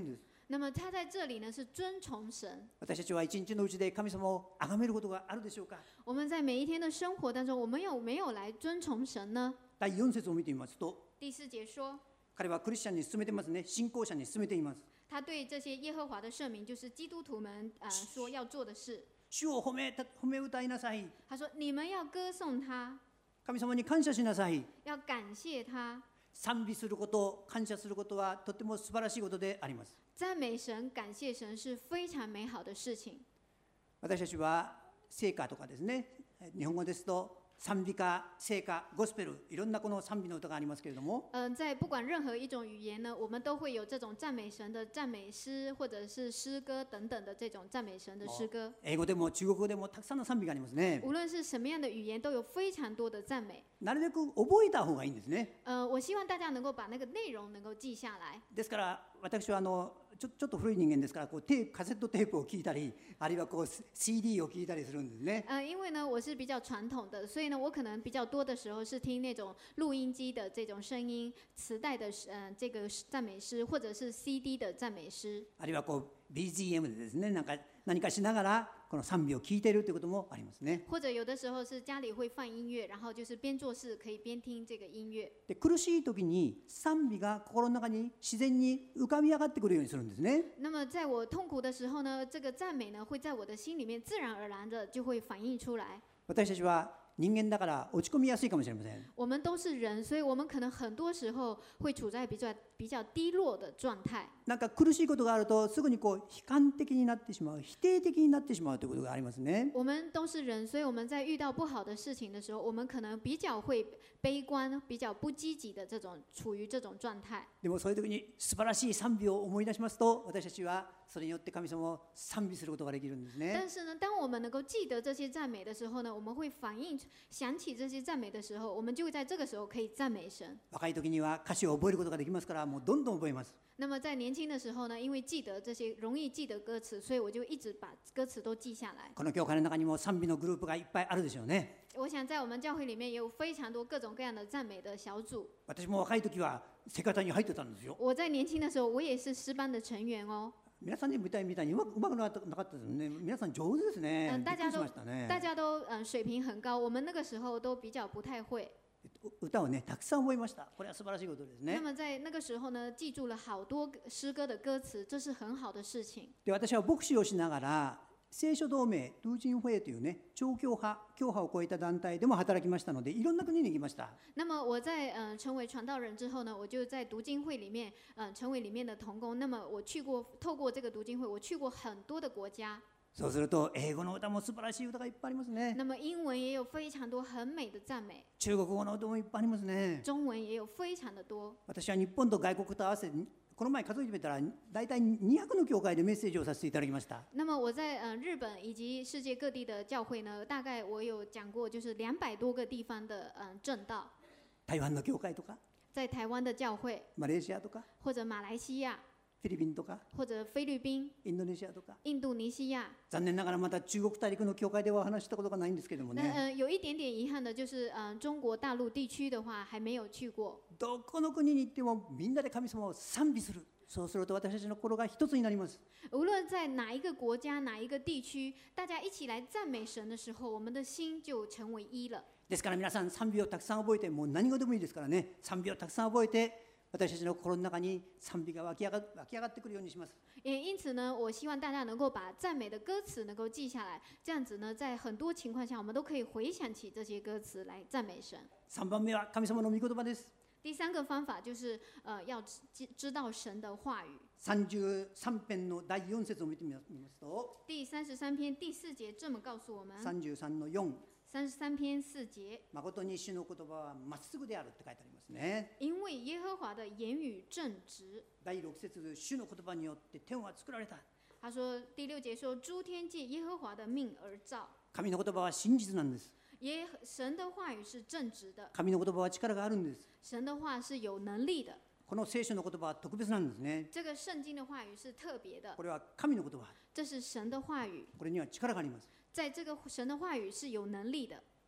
那么他在这里呢是尊崇神。 私たちは一日のうちで神様を崇めることがあるでしょうか。 我们在每一天的生活当中，我们有没有来尊崇神呢？ だいよん節を見てみますと、 第四节说， 彼はクリスチャンに勧めてますね。信仰者に勧めています。 他对这些耶和华的圣民，就是基督徒们，呃，说要做的事。 主を褒めた褒め歌いなさい。 他说：“你们要歌颂他， 神様に感謝しなさい。 要感谢他。 賛美すること、感謝することはとても素晴らしいことであります。 赞美神、感谢神是非常美好的事情。 私たちは聖歌とかですね、日本語ですと賛美歌、聖歌、ゴスペル、いろんなこの賛美の歌がありますけれども、 嗯、在不管任何一种语言呢，我们都会有这种赞美神的赞美诗，或者是诗歌等等的这种赞美神的诗歌。 英語でも中国語でもたくさんの賛美がありますね。 无论是什么样的语言，都有非常多的赞美。 なるべく覚えた方がいいんですね。 呃，我希望大家能够把那个内容能够记下来。 ですから私はあのちょちょっと古い人間ですから、こうテープカセットテープを聞いたり、あるいはこう シーディー を聞いたりするんですね。 呃，因为呢，我是比较传统的，所以呢，我可能比较多的时候是听那种录音机的这种声音、磁带的呃这个赞美诗，或者是 C D 的赞美诗。 あるいはこう ビージーエム でですね、なんか何かしながらこの賛美を聞いているということもありますね。 或者有的时候是家里会放音乐，然后就是边做事可以边听这个音乐。 で苦しい時に賛美が心の中に自然に浮かび上がってくるようにするんですね。 那么在我痛苦的时候呢，这个赞美呢会在我的心里面自然而然的就会反映出来。 私たちは人間だから落ち込みやすいかもしれません。 我们都是人，所以我们可能很多時候会處在比較比較低落的狀態。 なんか苦しいことがあるとすぐにこう悲観的になってしまう、否定的になってしまうということがありますね。 我们都是人，所以我们在遇到不好的事情的時候，我們可能比較會悲觀、比較不積極的這種處於這種狀態。 でもそういう時に素晴らしい賛美を思い出しますと、私たちはそれによって神様を賛美することができるんですね。 但是呢，当我們能夠記得這些讚美的時候呢，我們會反映想起這些讚美的時候，我們就會在這個時候可以讚美神。 若い時には歌詞を覚えることができますから、もうどんどん覚えます。 那麼在年輕的時候呢，因為記得這些容易記得歌詞，所以我就一直把歌詞都記下來。 この教会の中にも賛美のグループがいっぱいあるでしょうね。 我想在我們教會裡面也有非常多各種各樣的讚美的小組。 私も若い時は聖歌隊に入ってたんですよ。 我在年輕的時候，我也是詩班的成員哦。 皆さんに見たいみたいにうまくうまくなかったですね。皆さん上手ですね。 嗯，大びっくりし家都ましたね。 大家都嗯水平很高，我們那個時候都比較不太會。 歌をねたくさん覚えました。これは素晴らしいことですね。 那麼在那個時候呢，記住了好多詩歌的歌詞，這是很好的事情。 で私は牧師をしながら聖書同盟ドゥージンホエというね超教派教派を超えた団体でも働きましたので、いろんな国に行きました。 那麼我在嗯、呃、成為傳道人之後呢，我就在讀經會裡面嗯、呃、成為裡面的同工。那麼我去過透過這個讀經會，我去過很多的國家。 そうすると英語の歌も素晴らしい歌がいっぱいありますね。 那麼英文也有非常多很美的讚美， 中国語の歌もいっぱいありますね。 中文也有非常的多。 私は日本と外国と合わせてこの前数えてみたら大体にひゃくの教会でメッセージをさせていただきました。 那麼我在呃日本以及世界各地的教會呢，大概我有講過，就是兩百多個地方的嗯證道。 台湾の教会とか在台灣的教會， マレーシアとか或者馬來西亞， フィリピンとか或者菲律賓、 インドネシアとか、 印度尼西亞。 残念ながらまだ中国大陸の教会では話したことがないんですけれども那ね。 呃有一點點遺憾的，就是嗯、呃、中國大陸地區的話，還沒有去過。 どこの国に行ってもみんなで神様を賛美する。そうすると私たちの心が一つになります。 無論在哪一個國家、哪一個地區，大家一起來讚美神的時候，我們的心就成為一了。 ですから皆さん賛美をたくさん覚えて、もう何語でもいいですからね、賛美をたくさん覚えて、私たちの心の中に賛美が湧き上が湧き上がってくるようにします。 也因此呢，我希望大家能夠把讚美的歌詞能夠記下來，這樣子呢，在很多情況下，我們都可以回想起這些歌詞來讚美神。 三番目は神様の御言葉です。 第三個方法就是呃要知知道神的話語。 三十三編の第四節を見てみますと、 第三十三篇第四節這麼告訴我們。 三十三の四。 三十三篇四節。 誠に主の言葉はまっすぐであるって書いてありますね。 因為耶和華的言語正直。 第六節、主の言葉によって天は作られた。 他說第六節說諸天借耶和華的命而造。 神の言葉は真実なんです。 耶神的話語是正直的。 神の言葉は力があるんです。 神的話是有能力的。 この聖書の言葉は特別なんですね。 這個聖經的話語是特別的。 これは神の言葉。 這是神的話語。 これには力があります。 在這個神的話語是有能力的。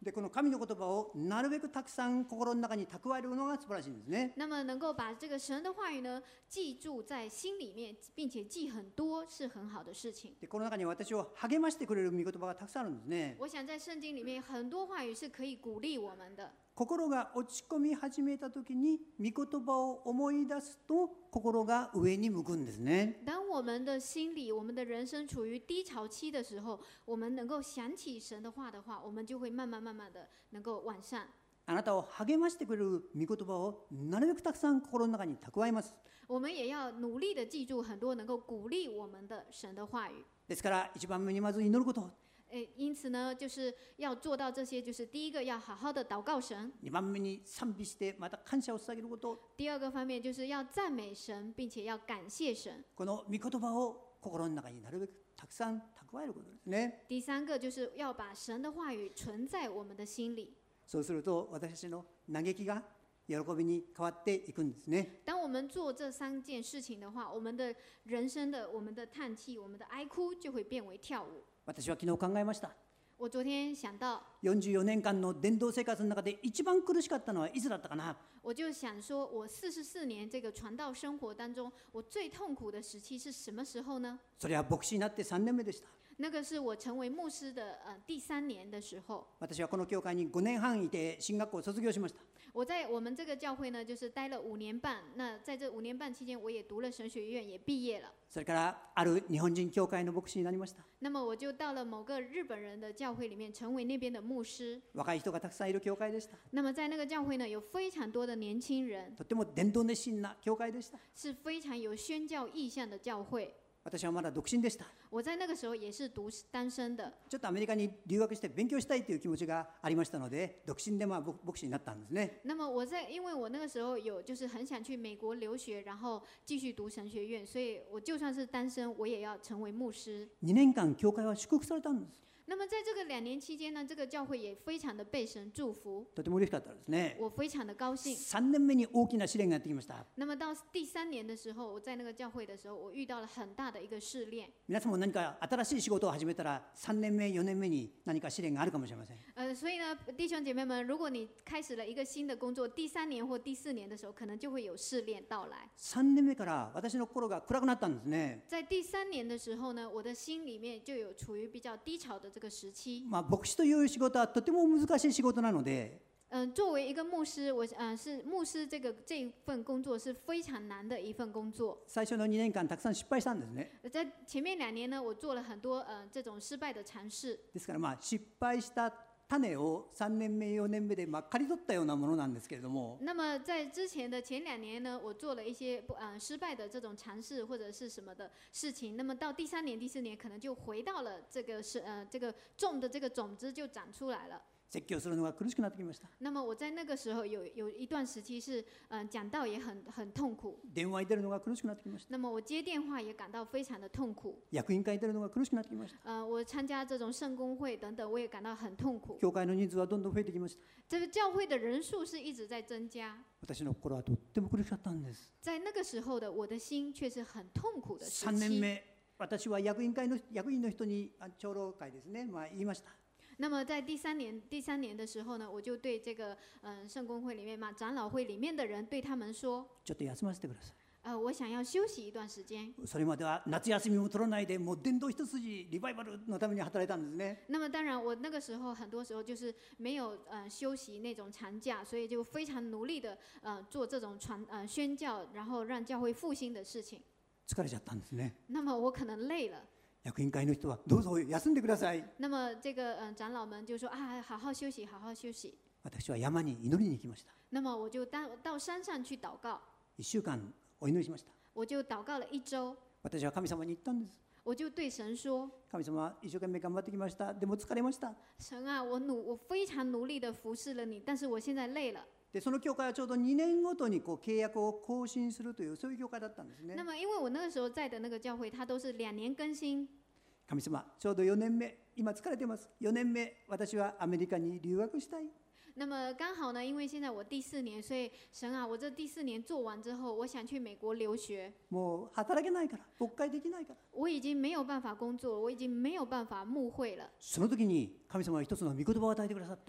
でこの神の言葉をなるべくたくさん心の中に蓄えるのが素晴らしいんですね。 那么能够把这个神的话语呢记住在心里面，并且记很多，是很好的事情。 でこの中に私を励ましてくれる御言葉がたくさんあるんですね。 我想在圣经里面很多话语是可以鼓励我们的。 心が落ち込み始めた時に御言葉を思い出すと心が上に向くんですね。 当我们的心里，我们的人生处于低潮期的时候，我们能够想起神的话的话，我们就会慢慢慢慢的能够完善。 あなたを励ましてくれる御言葉をなるべくたくさん心の中に蓄えます。 我们也要努力的记住很多能够鼓励我们的神的話語。 ですから一番目にまず祈ること。 诶，因此呢，就是要做到这些，就是第一个要好好的祷告神。 二番目に賛美してまた感謝を捧げること。 第二个方面就是要赞美神，并且要感谢神。 この御言葉を心の中になるべくたくさん蓄えることですね。 第三个就是要把神的话语存在我们的心里。 そうすると私たちの嘆きが喜びに変わっていくんですね。 当我们做这三件事情的话，我们的人生的、我们的叹气、我们的哀哭就会变为跳舞。 私は昨日考えました。 我昨天想到， よんじゅうよねんかんの伝道生活の中で一番苦しかったのはいつだったかな。 我就想说，我四十四年这个传道生活当中，我最痛苦的时期是什么时候呢？ それは牧師になってさんねんめでした。 那个是我成为牧师的呃第三年的时候。 私はこの教会にごねんはんいて神学校を卒業しました。 我在我们这个教会呢，就是待了五年半。那在这五年半期间，我也读了神学院，也毕业了。 それからある日本人教会の牧師になりました。 那么我就到了某个日本人的教会里面，成为那边的牧师。 若い人がたくさんいる教会でした。 那么在那个教会呢，有非常多的年轻人， とても伝道熱心な教会でした。 是非常有宣教意向的教会。 私はまだ独身でした。 我在那个时候也是独单身的。 ちょっとアメリカに留学して勉強したいという気持ちがありましたので、独身でまあ牧師になったんですね。 那么我在，因为我那个时候有就是很想去美国留学，然后继续读神学院，所以我就算是单身，我也要成为牧师。 にねんかん教会は祝福されたんです。 那么在这个两年期间呢，这个教会也非常的被神祝福。 とても嬉しかったですね。 我非常的高兴。 さんねんめに大きな試練がやってきました。 那么到第三年的时候，我在那个教会的时候，我遇到了很大的一个试炼。 皆さんも何か新しい仕事を始めたらさんねんめ、よねんめに何か試練があるかもしれません。 呃，所以呢，弟兄姐妹们，如果你開始了一個新的工作，第三年或第四年的時候，可能就會有試煉到來。 さんねんめから私の心が暗くなったんですね。 在第三年的時候呢，我的心裡面就有處於比較低潮的這個時期。 まあ牧師という仕事はとても難しい仕事なので。 嗯，作为一个牧师，我呃是牧师这个这一份工作是非常难的一份工作。 最初のにねんかんたくさん失敗したんですね。 在前面两年呢，我做了很多呃这种失败的尝试。 ですからまあ失敗した種をさんねんめ、よねんめでまあ刈り取ったようなものなんですけれども。 那么在之前的前两年呢，我做了一些不呃失败的这种尝试或者是什么的事情。那么到第三年、第四年，可能就回到了这个是呃这个种的这个种子就长出来了。 説教するのが苦しくなってきました。 那么我在那个时候有有一段时期是，嗯、呃，讲道也很很痛苦。 電話に出るのが苦しくなってきました。 那么我接電話也感到非常的痛苦。 役員会に出るのが苦しくなってきました。 呃，我参加这种聖公會等等，我也感到很痛苦。 教会の人数はどんどん増えてきました。 这个教会的人数是一直在增加。 私の心はとっても苦しかったんです。 在那个时候的我的心却是很痛苦的時期。 さんねんめ、私は役員会の役員の人に長老会ですね、まあ言いました。 那么在第三年第三年的时候呢，我就对这个嗯圣公会里面嘛长老会里面的人对他们说， ちょっと休ませてください。 呃，我想要休息一段時間。 それまでは夏休みも取らないでもう伝道一筋リバイバルのために働いたんですね。 那么当然，我那个时候很多时候就是没有呃休息那种长假，所以就非常努力的呃做这种传呃宣教，然后让教会复興的事情。 疲れちゃったんですね。 那么我可能累了。 役員会の人はどうぞ休んでください。 那么这个嗯、呃、长老们就说啊，好好休息，好好休息。 私は山に祈りに行きました。 那么我就到到山上去祷告。 一週間お祈りしました。 我就祷告了一周。 私は神様に言ったんです。 我就对神说： 神様、一生懸命頑張ってきました。でも疲れました。 神啊，我努我非常努力的服侍了你，但是我现在累了。 でその教会はちょうどにねんごとにこう契約を更新するというそういう教会だったんですね。 那么因为我那个时候在的那个教会，它都是两年更新。 神様、ちょうどよねんめ、今疲れてます。よねんめ、私はアメリカに留学したい。 那么刚好呢，因为现在我第四年，所以神啊，我这第四年做完之后，我想去美国留学。 もう働けないから、牧会できないから。 我已经没有办法工作，我已经没有办法牧会了。 その時に神様は一つの御言葉を与えてくださった。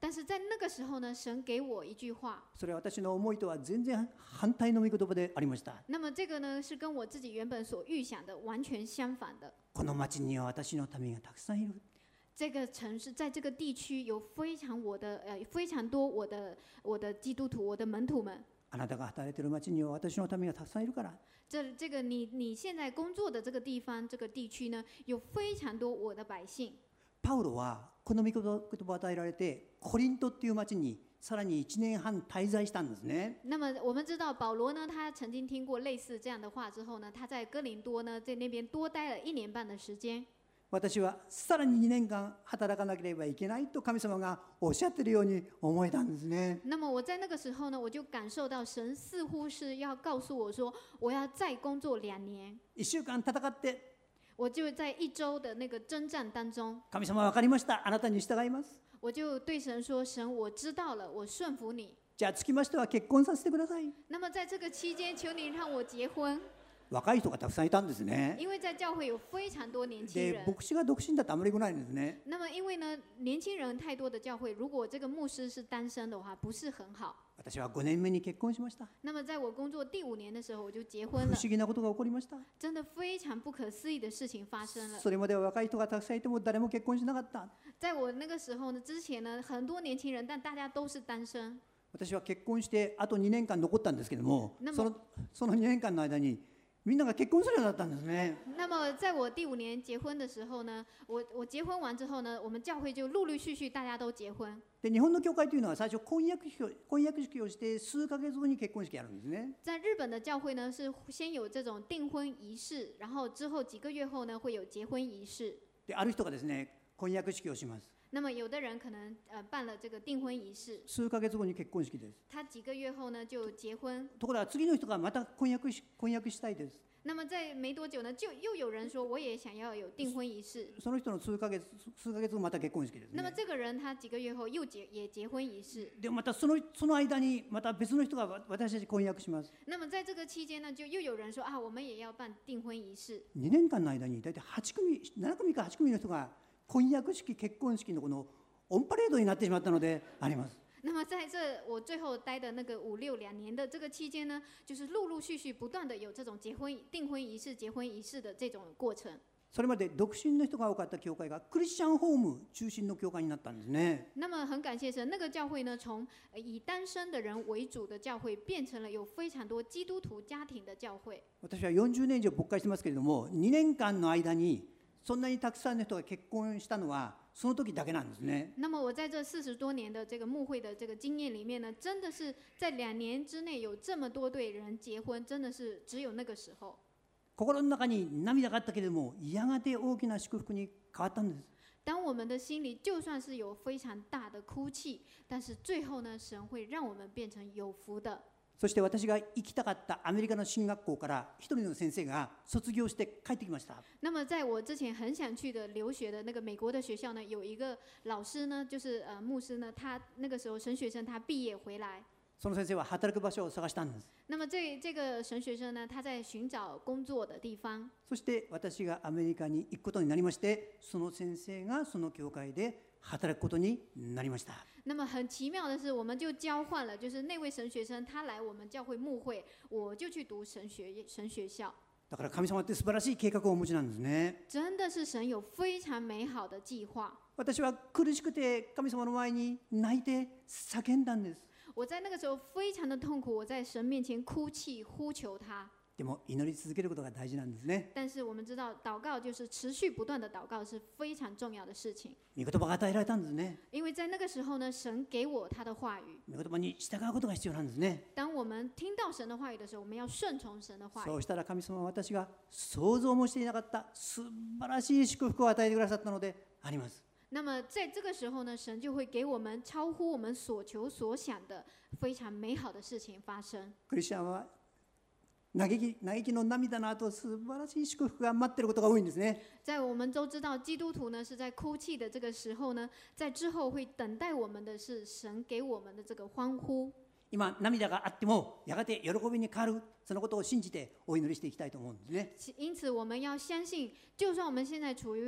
但是在那个时候呢，神给我一句话， それは私の思いとは全然反対の御言葉でありました。 那么这个呢是跟我自己原本所预想的完全相反的。 この町には私の民がたくさんいる。 这个城市在这个地区有非常我的呃非常多我的我的基督徒，我的门徒们。 あなたが働いている町には私の民がたくさんいるから。 这这个你你现在工作的这个地方这个地区呢，有非常多我的百姓。 パウロはこの御言葉を与えられてコリントっていう町にさらにいちねんはん滞在したんですね。 那么我们知道保罗呢，他曾经听过类似这样的话之后呢，他在哥林多呢，在那边多待了一年半的时间。 私はさらににねんかん働かなければいけないと神様がおっしゃっているように思えたんですね。 那么我在那个时候呢，我就感受到神似乎是要告诉我说，我要再工作两年。 一週間戦って、 我就在一周的那个征战当中， 神様わかりました。あなたに従います。 我就对神说：“神，我知道了，我顺服你。 じゃあつきましては結婚させてください。 那么在这个期间，求你让我结婚。” 若い人がたくさんいたんですね。 因为在教会有非常多年轻で、 人。 牧師が独身だとあまり良くないんですね。 那么因为呢，年轻人太多的教会，如果这个牧师是单身的话，不是很好。 私はごねんめに結婚しました。 那么在我工作第五年的时候，我就结不婚了。 思議なことが起こりました。 真的非常不可思议的事情发生了。 それまでは若い人がたくさんいても誰も結婚しなかった。 在我那个时候呢，之前呢，很多年轻人，但大家都是单身。 私は結婚してあとにねんかん残ったんですけども、 那么そのそのにねんかんの間にみんなが結婚するようになったんですね。 那么在我第五年结婚的时候呢，我我结婚完之后呢，我们教会就陆陆续续大家都结婚。 で、日本の教会というのは最初婚約式を婚約式をして数ヶ月後に結婚式やるんですね。 在日本的教会呢，是先有这种订婚仪式，然后之后几个月后呢，会有结婚仪式。 で、ある人がですね、婚約式をします。 那么有的人可能呃办了这个订婚仪式， 数ヶ月後に結婚式です。 他几个月后呢就结婚。 ところが次の人がまた婚約し婚約したいです。 那么在没多久呢，就又有人说我也想要有订婚仪式。 その人の数ヶ月数ヶ月後また結婚式ですね。 那么这个人他几个月后又结也结婚仪式。 で、またそのその間にまた別の人が私たち婚約します。 那么在这个期间呢，就又有人说啊，我们也要办订婚儀式。 にねんかんの間に大体はち組、なな組かはち組の人が婚約式結婚式のこのオンパレードになってしまったのであります。 那么在这我最后待的那个五六两年的这个期间呢，就是陆陆续续不断的有这种结婚订婚仪式、结婚仪式的这种过程。 それまで独身の人が多かった教会がクリスチャンホーム中心の教会になったんですね。 那么很感谢神，那个教会呢，从以单身的人为主的教会，变成了有非常多基督徒家庭的教会。 私はよんじゅうねん以上牧会してますけれども、にねんかんの間にそんなにたくさんの人が結婚したのはその時だけなんですね。 那么我在这四十多年的这个牧会的这个经验里面呢，真的是在两年之内有这么多对人结婚，真的是只有那个时候。 心の中に涙があったけれども、やがて大きな祝福に変わったんです。 当我们的心里就算是有非常大的哭泣，但是最后呢，神会让我们变成有福的。 そして私が行きたかったアメリカの進学校から一人の先生が卒業して帰ってきました。 那么在我之前很想去的留学的那个美国的学校呢，有一个老师呢，就是呃牧师呢，他那个时候神学生他毕业回来。 その先生は働く場所を探したんです。 那么这这个神学生呢，他在寻找工作的地方。 そして私がアメリカに行くことになりまして、その先生がその教会で働くことになりました。 那么很奇妙的是，我们就交换了，就是那位神学生他来我们教会牧会，我就去读神学神学校。 だから神様って素晴らしい計画をお持ちなんですね。 真的是神有非常美好的计划。 私は苦しくて神様の前に泣いて叫んだんです。 我在那个时候非常的痛苦，我在神面前哭泣呼求他。 でも祈り続けることが大事なんですね。 但是我们知道，祷告就是持续不断的祷告是非常重要的事情。 御言葉が与えられたんですね。 因为在那个时候呢，神给我他的话语。 御言葉に従うことが必要なんですね。 当我们听到神的话语的时候，我们要顺从神的话语。 そうしたら神様は私が想像もしていなかった素晴らしい祝福を与えてくださったのであります。 那么在这个时候呢，神就会给我们超乎我们所求所想的非常美好的事情发生。 クリスチャンは嘆き、嘆きの涙の後、素晴らしい祝福が待っていることが多いんですね。 在我们都知道，基督徒呢是在哭泣的这个时候呢，在之后会等待我们的是神给我们的这个欢呼。 今涙があってもやがて喜びに変わる、そのことを信じてお祈りしていきたいと思うんですね。 因此，我们要相信，就算我们现在处于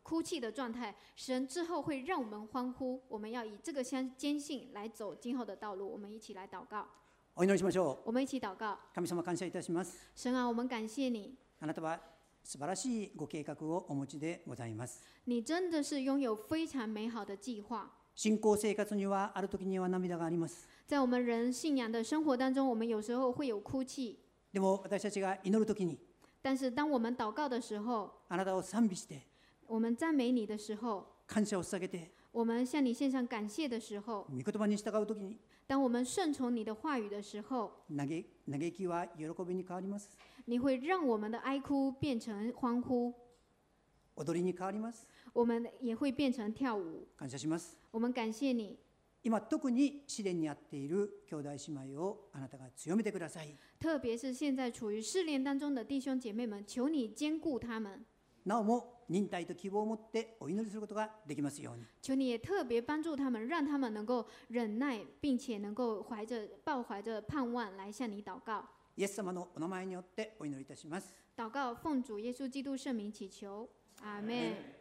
哭泣的状态，神之后会让我们欢呼。我们要以这个相坚信来走今后的道路。我们一起来祷告， お祈りしましょう。 我们一起祷告。 神様感謝いたします。 神啊，我们感谢你， あなたは素晴らしいご計画をお持ちでございます。 你真的是拥有非常美好的计划。 信仰生活にはある時には涙があります。 在我们人信仰的生活当中，我们有时候会有哭泣， でも私たちが祈る時に、 但是当我们祷告的时候， あなたを賛美して我们赞美你的时候， 感謝を捧げて、 我们向你献上感谢的时候， 御言葉に従う時に、 当我们顺从你的话语的时候， 嘆嘆きは喜びに変わります。 你会让我们的哀哭变成欢呼， 踊りに変わります。 我们也会变成跳舞。 感謝します。 我们感谢你。 今特に試練にあっている兄弟姉妹をあなたが強めてください。 特别是现在处于试炼当中的弟兄姐妹们，求你兼顾他们。 なおも忍耐と希望を持ってお祈りすることができますように。 求你也特别帮助他们，让他们能够忍耐，并且能够怀着抱怀着盼望来向你祷告。 イエス様のお名前によってお祈りいたします。 祷告奉主耶稣基督圣名祈求，阿们。